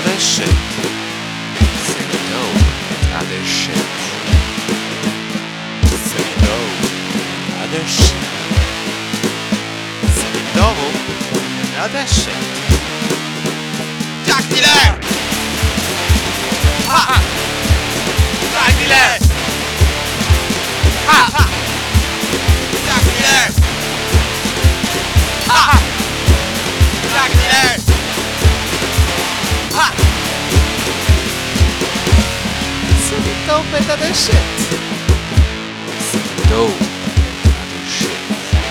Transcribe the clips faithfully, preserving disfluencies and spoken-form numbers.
other shit. Say no and other shit. Say no and other shit. Say no and other shit. Drug dealer! Ha ha! Drug dealer! Ha ha! Drug dealer! Ha ha! Drug dealer! Ha! Say no and other shit. Say no and other shit.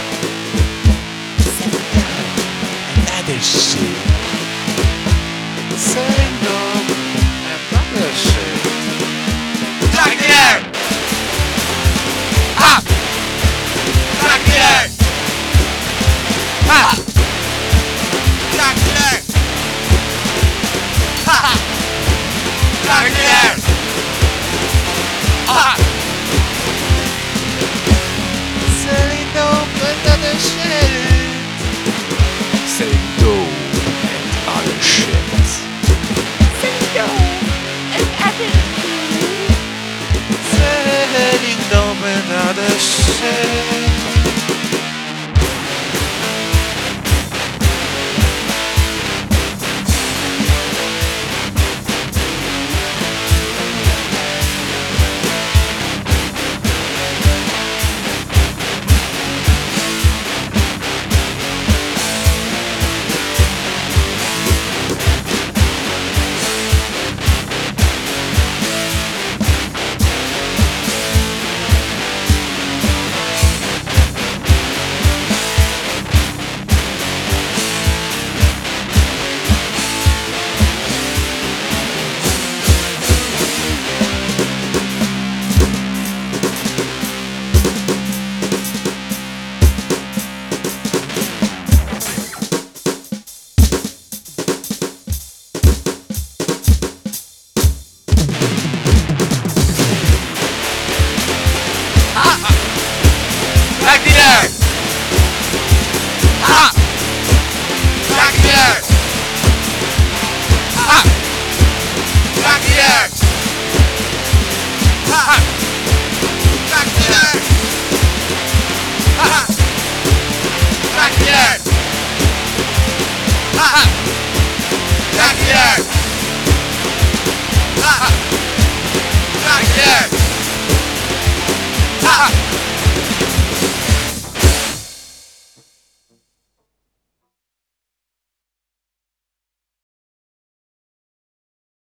Say no and other shit. Say no and other shit. Drug dealer! Ha! Drug dealer! Ha! Drug dealer! Ha! Drug dealer! Ha! Say no and other shit. Say no and other shit. Say no and other shit. Selling no and other shit.